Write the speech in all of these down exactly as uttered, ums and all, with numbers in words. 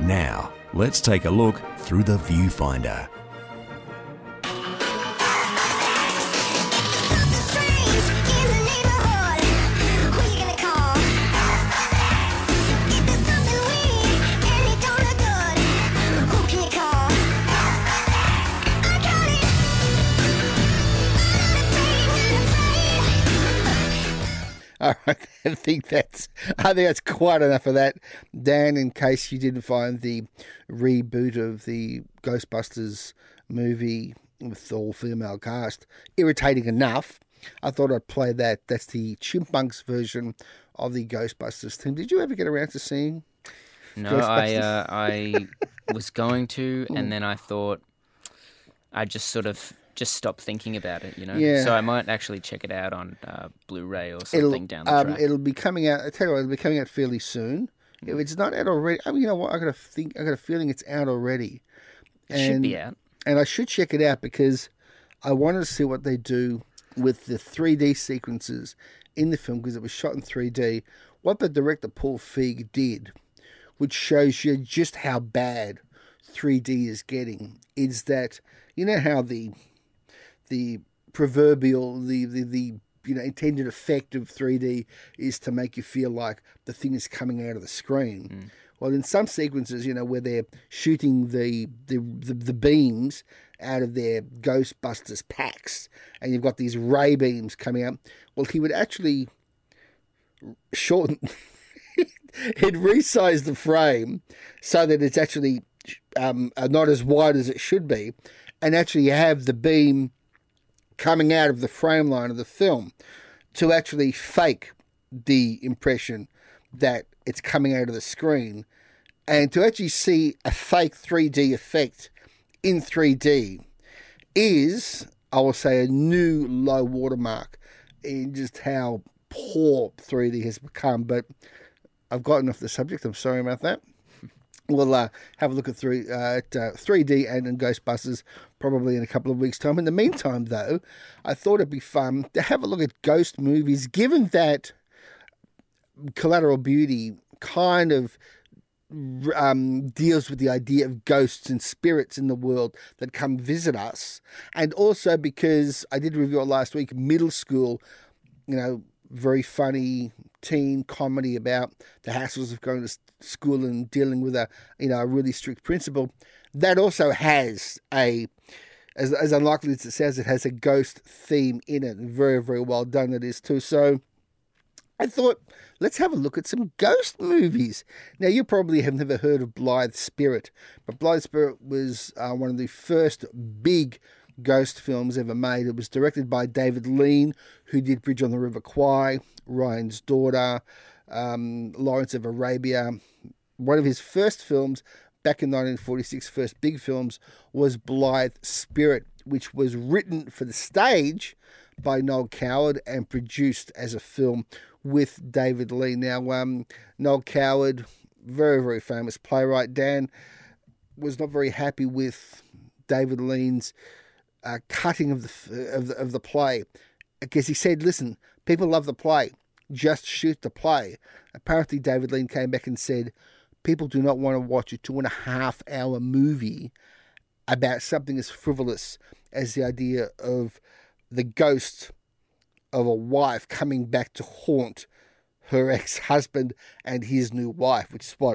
Now, let's take a look through the viewfinder. All right, I think that's I think that's quite enough of that, Dan. In case you didn't find the reboot of the Ghostbusters movie with all female cast irritating enough, I thought I'd play that. That's the Chipmunks version of the Ghostbusters theme. Did you ever get around to seeing? No, I uh, I was going to, and then I thought I just sort of. Just stop thinking about it, you know. Yeah. So I might actually check it out on uh, Blu-ray or something it'll, down the um, track. It'll be coming out. I tell you what, it'll be coming out fairly soon. Mm. If it's not out already, I mean, you know what? I got a think. I got a feeling it's out already. It and, should be out, and I should check it out because I wanted to see what they do with the three D sequences in the film because it was shot in three D. What the director Paul Feig did, which shows you just how bad three D is getting, is that you know how the the proverbial, the, the, the you know intended effect of three D is to make you feel like the thing is coming out of the screen. Mm. Well, in some sequences, you know, where they're shooting the the, the the beams out of their Ghostbusters packs, and you've got these ray beams coming out, well, he would actually shorten, he'd resize the frame so that it's actually um, not as wide as it should be, and actually have the beam coming out of the frame line of the film to actually fake the impression that it's coming out of the screen, and to actually see a fake three D effect in three D is, I will say, a new low watermark in just how poor three D has become. But I've gotten off the subject. I'm sorry about that. We'll uh, have a look at three uh, at uh, three D and, and Ghostbusters probably in a couple of weeks' time. In the meantime, though, I thought it'd be fun to have a look at ghost movies, given that Collateral Beauty kind of um, deals with the idea of ghosts and spirits in the world that come visit us, and also because I did review it last week, Middle School, you know, very funny teen comedy about the hassles of going to school and dealing with a you know a really strict principal. That also has a, as as unlikely as it sounds, it has a ghost theme in it. Very very well done it is too. So I thought, let's have a look at some ghost movies. Now, you probably have never heard of Blithe Spirit, but Blithe Spirit was uh, one of the first big ghost films ever made. It was directed by David Lean, who did Bridge on the River Kwai, Ryan's Daughter, um, Lawrence of Arabia. One of his first films, back in nineteen forty-six, first big films, was Blithe Spirit, which was written for the stage by Noel Coward and produced as a film with David Lean. Now, um, Noel Coward, very, very famous playwright. Dan was not very happy with David Lean's uh, cutting of the, of the of the play, because he said, listen, people love the play, just shoot the play. Apparently, David Lean came back and said, people do not want to watch a two and a half hour movie about something as frivolous as the idea of the ghost of a wife coming back to haunt her ex-husband and his new wife, which is what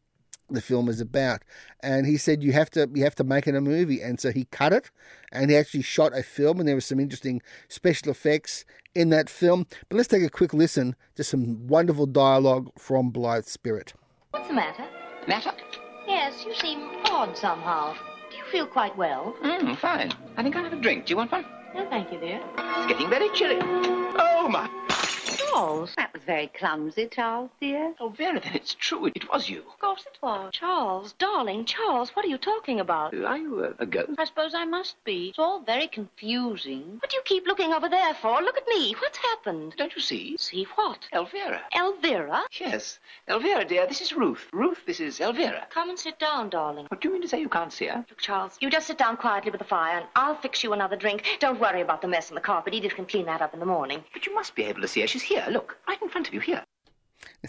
the film is about. And he said, you have to you have to make it a movie. And so he cut it, and he actually shot a film, and there was some interesting special effects in that film. But let's take a quick listen to some wonderful dialogue from Blithe Spirit. What's the matter? Matter? Yes, you seem odd somehow. Do you feel quite well? Mm, fine. I think I'll have a drink. Do you want one? No, thank you, dear. It's getting very chilly. Oh, my. Charles. That was very clumsy, Charles, dear. Oh, Vera, then it's true. It was you. Of course it was. Charles, darling, Charles, what are you talking about? Are you a, a ghost? I suppose I must be. It's all very confusing. What do you keep looking over there for? Look at me. What's happened? Don't you see? See what? Elvira. Elvira? Yes. Elvira, dear, this is Ruth. Ruth, this is Elvira. Come and sit down, darling. What do you mean to say you can't see her? Look, Charles, you just sit down quietly with the fire, and I'll fix you another drink. Don't worry about the mess on the carpet. Edith can clean that up in the morning. But you must be able to see her. She's here. Look, right in front of you, here.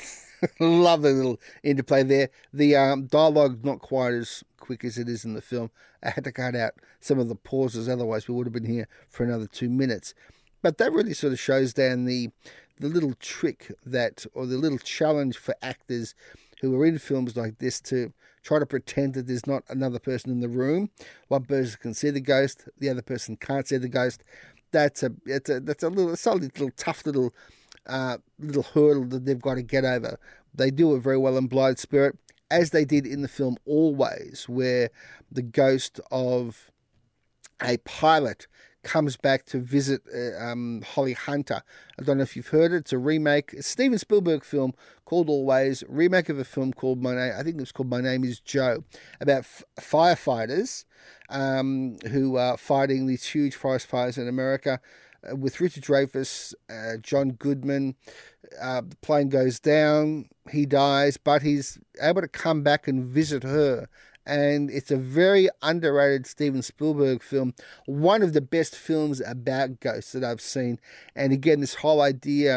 Lovely little interplay there. The um, dialogue not quite as quick as it is in the film. I had to cut out some of the pauses, otherwise we would have been here for another two minutes. But that really sort of shows down the the little trick that, or the little challenge for actors who are in films like this to try to pretend that there's not another person in the room. One person can see the ghost, the other person can't see the ghost. That's a it's a that's a little solid little tough little uh, little hurdle that they've got to get over. They do it very well in Blind Spirit, as they did in the film Always, where the ghost of a pilot comes back to visit uh, um, Holly Hunter. I don't know if you've heard it. It's a remake. It's a Steven Spielberg film called Always, remake of a film called My Name, I think it was called My Name is Joe, about f- firefighters um, who are fighting these huge forest fires in America uh, with Richard Dreyfuss, uh, John Goodman. Uh, the plane goes down, he dies, but he's able to come back and visit her. And it's a very underrated Steven Spielberg film, one of the best films about ghosts that I've seen. And again, this whole idea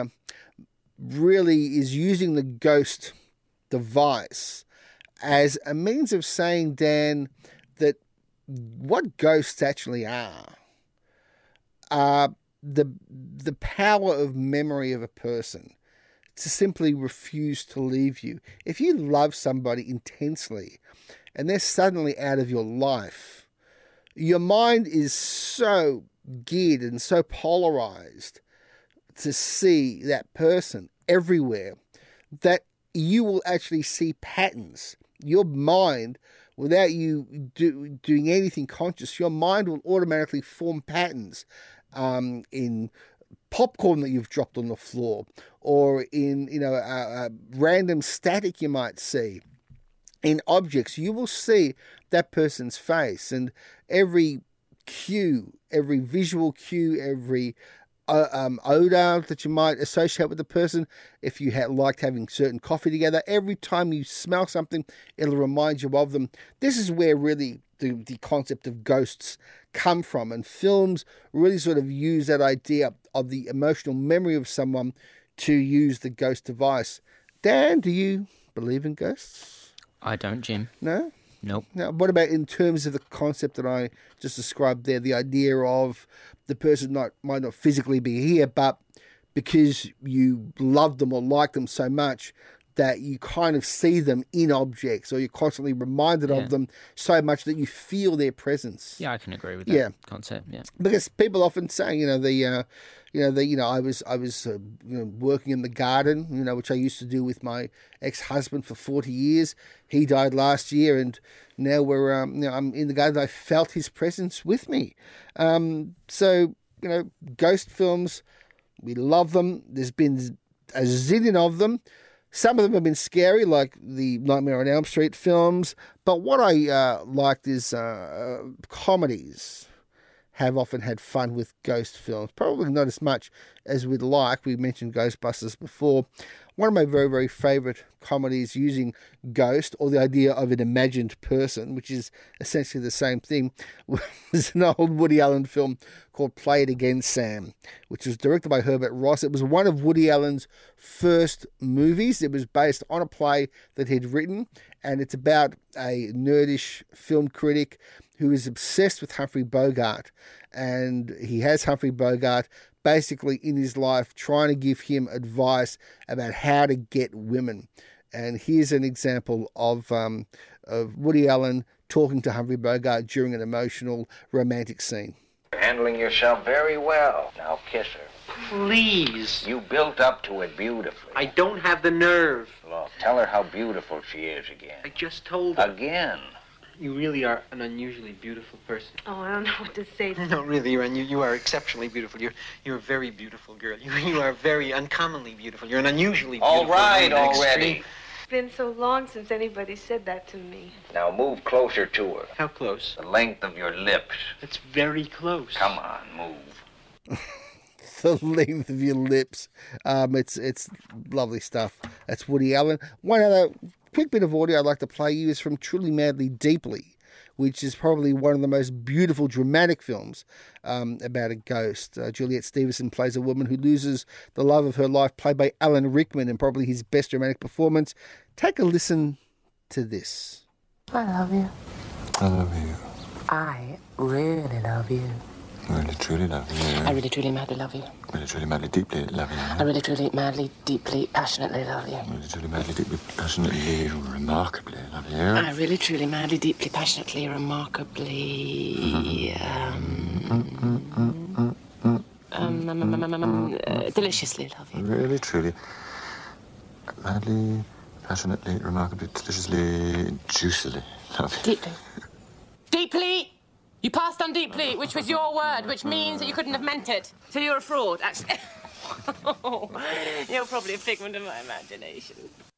really is using the ghost device as a means of saying, Dan, that what ghosts actually are, are the, the power of memory of a person to simply refuse to leave you. If you love somebody intensely, and they're suddenly out of your life, your mind is so geared and so polarized to see that person everywhere that you will actually see patterns. Your mind, without you do, doing anything conscious, your mind will automatically form patterns um, in popcorn that you've dropped on the floor, or in, you know, a, a random static you might see. In objects, you will see that person's face, and every cue, every visual cue, every uh, um, odor that you might associate with the person. If you had liked having certain coffee together, every time you smell something, it'll remind you of them. This is where really the, the concept of ghosts come from, and films really sort of use that idea of the emotional memory of someone to use the ghost device. Dan, do you believe in ghosts? I don't, Jim. No? Nope. Now, what about in terms of the concept that I just described there, the idea of the person not might not physically be here, but because you love them or like them so much that you kind of see them in objects, or you're constantly reminded Yeah. of them so much that you feel their presence. Yeah, I can agree with that Yeah. concept. Yeah. Because people often say, you know, the, uh, you know, the, you know, I was, I was, uh, you know, working in the garden, you know, which I used to do with my ex-husband for forty years. He died last year, and now we're, um, you know, I'm in the garden. I felt his presence with me. Um, so, you know, ghost films, we love them. There's been a zillion of them. Some of them have been scary, like the Nightmare on Elm Street films. But what I uh, liked is uh, comedies have often had fun with ghost films. Probably not as much as we'd like. We mentioned Ghostbusters before. One of my very, very favourite comedies using ghost, or the idea of an imagined person, which is essentially the same thing, was an old Woody Allen film called Play It Again, Sam, which was directed by Herbert Ross. It was one of Woody Allen's first movies. It was based on a play that he'd written, and it's about a nerdish film critic who is obsessed with Humphrey Bogart, and he has Humphrey Bogart basically in his life trying to give him advice about how to get women. And here's an example of um, of Woody Allen talking to Humphrey Bogart during an emotional romantic scene. You're handling yourself very well. Now kiss her. Please. You built up to it beautifully. I don't have the nerve. Look, tell her how beautiful she is again. I just told her. Again. You really are an unusually beautiful person. Oh, I don't know what to say. No, really, you're you, you are exceptionally beautiful. You're you're a very beautiful girl. You you are very uncommonly beautiful. You're an unusually beautiful. All right, woman, already. extreme. It's been so long since anybody said that to me. Now move closer to her. How close? The length of your lips. It's very close. Come on, move. The length of your lips. Um, it's it's lovely stuff. That's Woody Allen. One other quick bit of audio I'd like to play you is from Truly Madly Deeply, which is probably one of the most beautiful dramatic films um, about a ghost. Uh, Juliette Stevenson plays a woman who loses the love of her life, played by Alan Rickman, in probably his best dramatic performance. Take a listen to this. I love you. I love you. I really love you. I really truly love you. I really truly madly love you. I really truly madly deeply love you. I really truly madly deeply passionately love you. I really truly madly deeply passionately remarkably love you. I really truly madly deeply passionately remarkably um, um, um, um, um, um, um uh, deliciously love you. I really truly madly passionately remarkably deliciously juicily love you. Deeply. Deeply. You passed on deeply, which was your word, which means that you couldn't have meant it. So you're a fraud, actually. You're probably a figment of my imagination.